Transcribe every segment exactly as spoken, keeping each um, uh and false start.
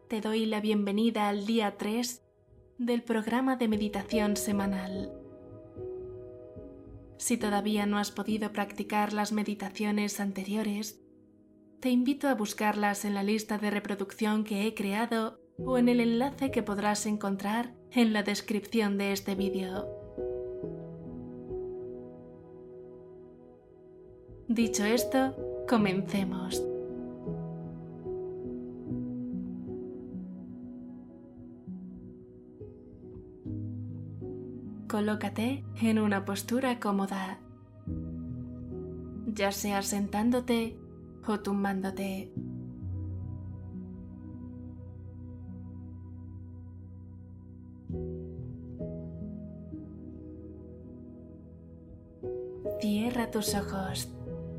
te doy la bienvenida al día tres del programa de meditación semanal. Si todavía no has podido practicar las meditaciones anteriores, te invito a buscarlas en la lista de reproducción que he creado o en el enlace que podrás encontrar en la descripción de este vídeo. Dicho esto, comencemos. Colócate en una postura cómoda, ya sea sentándote o tumbándote. Cierra tus ojos.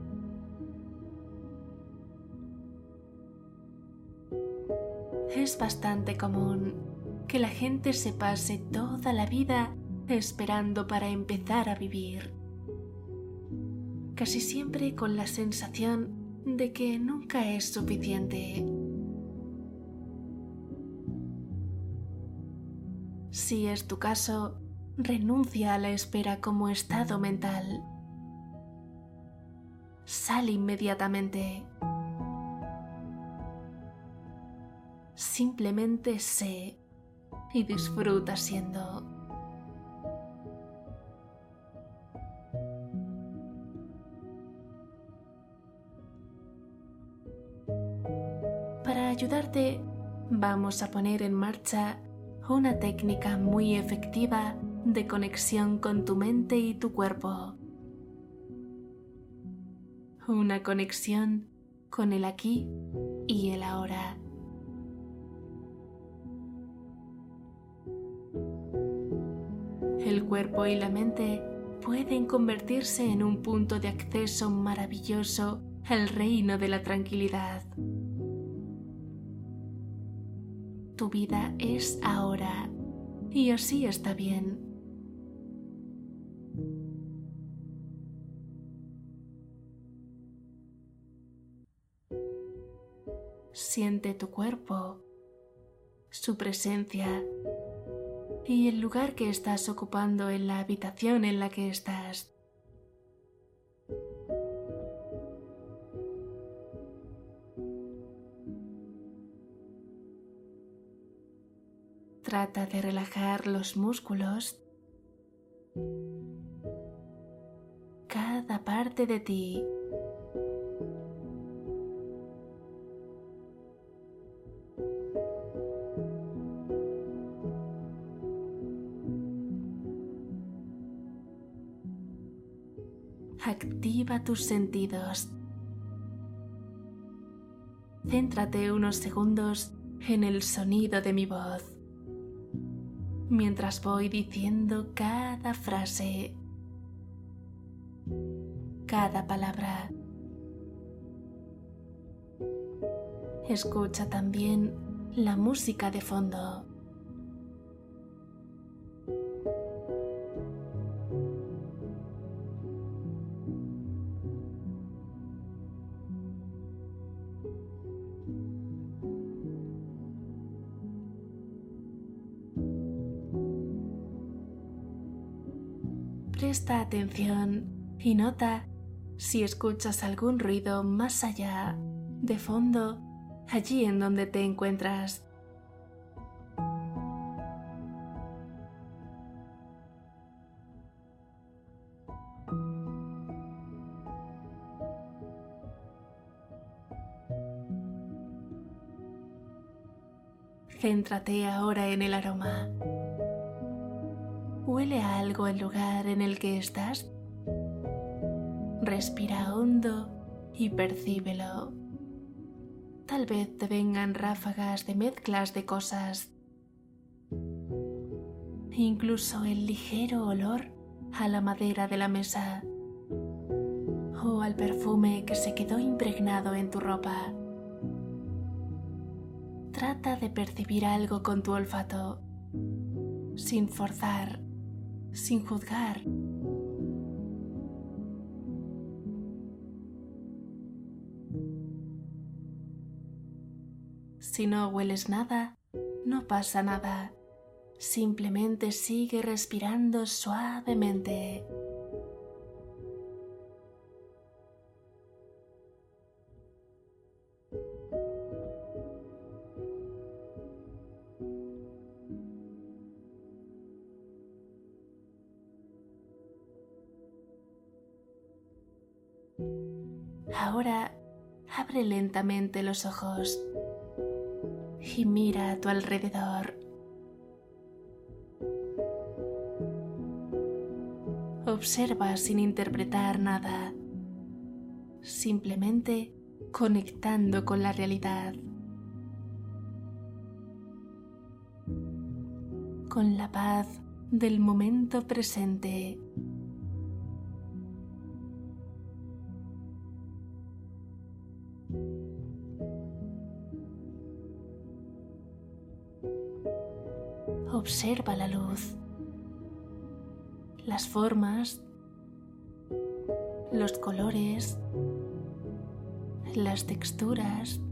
Es bastante común que la gente se pase toda la vida esperando para empezar a vivir, casi siempre con la sensación de que nunca es suficiente. Si es tu caso, renuncia a la espera como estado mental. Sal inmediatamente. Simplemente sé y disfruta siendo. Para ayudarte, vamos a poner en marcha una técnica muy efectiva de conexión con tu mente y tu cuerpo. Una conexión con el aquí y el ahora. El cuerpo y la mente pueden convertirse en un punto de acceso maravilloso al reino de la tranquilidad. Tu vida es ahora, y así está bien. Siente tu cuerpo, su presencia y el lugar que estás ocupando en la habitación en la que estás. Trata de relajar los músculos, cada parte de ti. Activa tus sentidos. Céntrate unos segundos en el sonido de mi voz, mientras voy diciendo cada frase, cada palabra. Escucha también la música de fondo. Presta atención y nota si escuchas algún ruido más allá, de fondo, allí en donde te encuentras. Céntrate ahora en el aroma. Huele a algo el lugar en el que estás. Respira hondo y percíbelo. Tal vez te vengan ráfagas de mezclas de cosas. Incluso el ligero olor a la madera de la mesa o al perfume que se quedó impregnado en tu ropa. Trata de percibir algo con tu olfato, sin forzar, sin juzgar. Si no hueles nada, no pasa nada. Simplemente sigue respirando suavemente. Ahora abre lentamente los ojos y mira a tu alrededor. Observa sin interpretar nada, simplemente conectando con la realidad, con la paz del momento presente. Observa la luz, las formas, los colores, las texturas.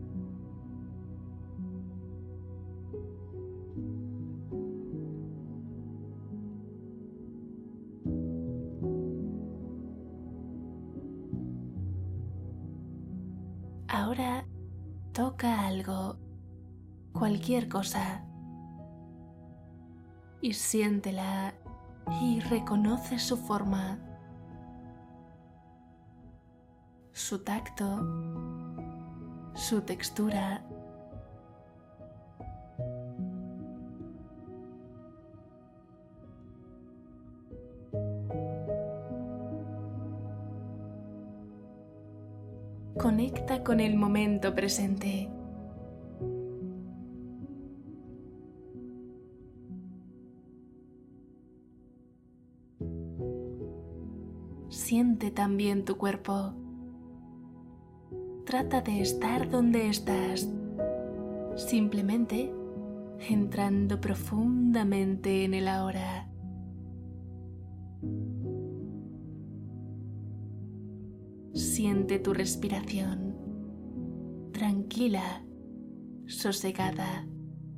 Ahora toca algo, cualquier cosa, y siéntela y reconoce su forma, su tacto, su textura. Conecta con el momento presente. Siente también tu cuerpo. Trata de estar donde estás, simplemente entrando profundamente en el ahora. Siente tu respiración, tranquila, sosegada.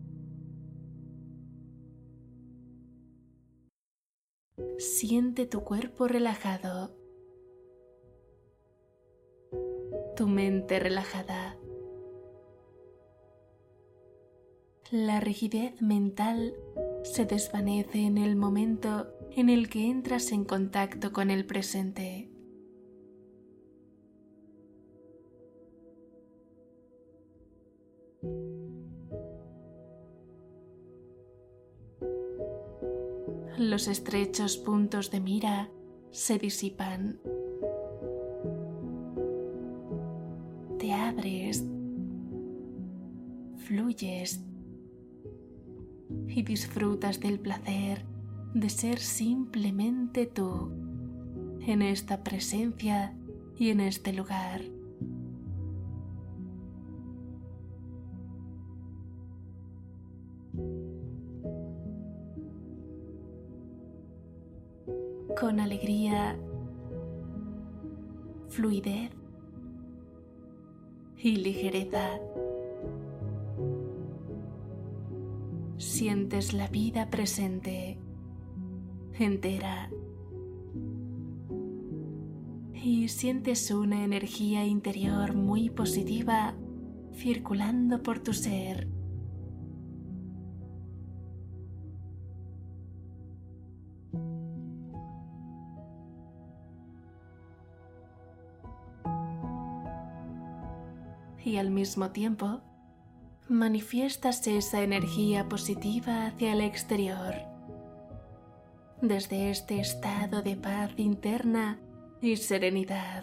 Siente tu cuerpo relajado, tu mente relajada. La rigidez mental se desvanece en el momento en el que entras en contacto con el presente. Los estrechos puntos de mira se disipan. Te abres, fluyes y disfrutas del placer de ser simplemente tú en esta presencia y en este lugar. Con alegría, fluidez y ligereza, sientes la vida presente, entera, y sientes una energía interior muy positiva circulando por tu ser. Y al mismo tiempo, manifiestas esa energía positiva hacia el exterior. Desde este estado de paz interna y serenidad.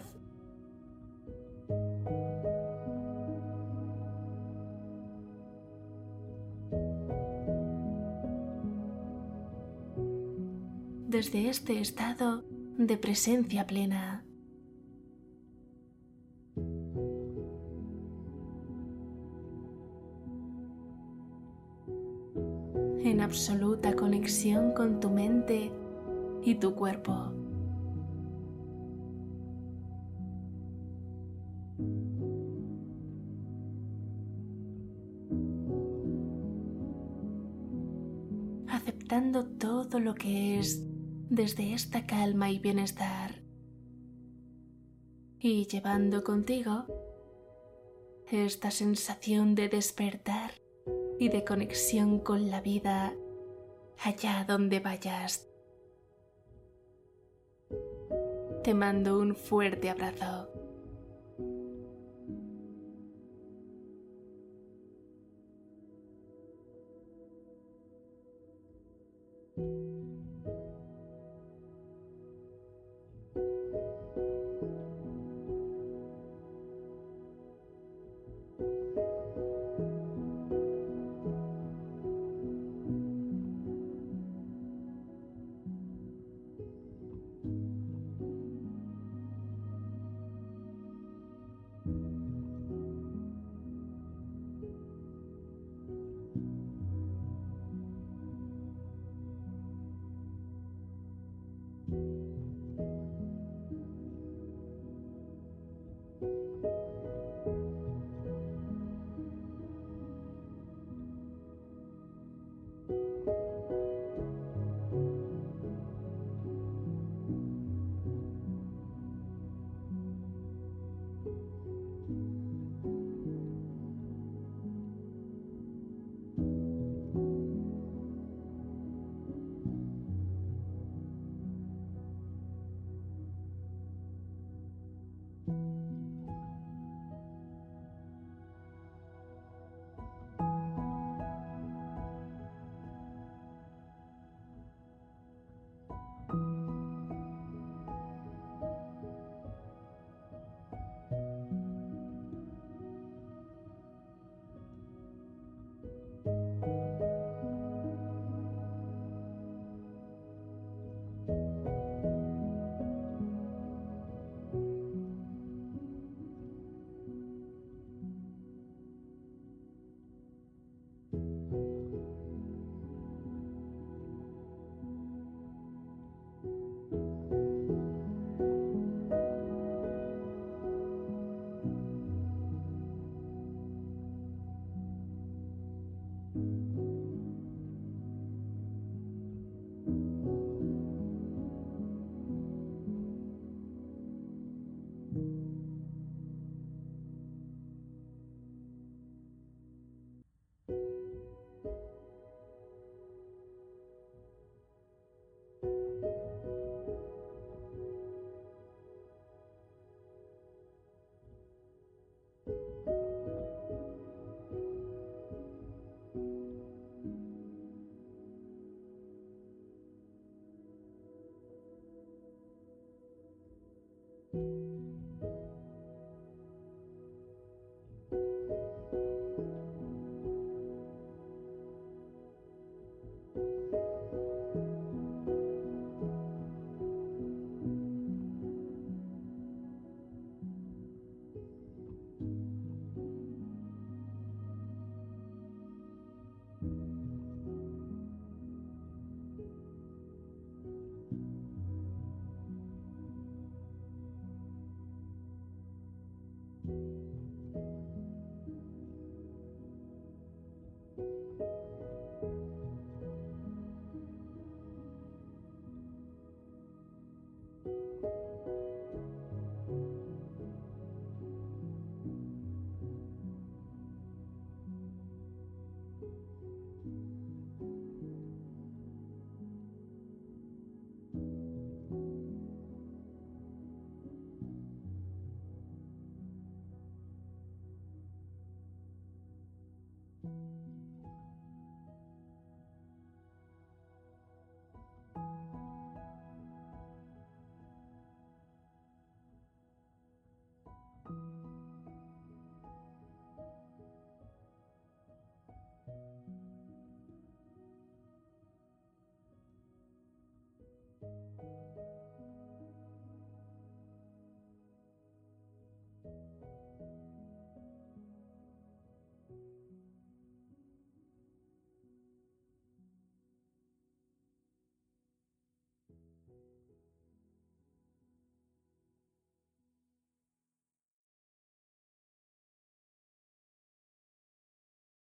Desde este estado de presencia plena. En absoluta conexión con tu mente y tu cuerpo. aceptando todo lo que es desde esta calma y bienestar, y llevando contigo esta sensación de despertar y de conexión con la vida allá donde vayas. Te mando un fuerte abrazo.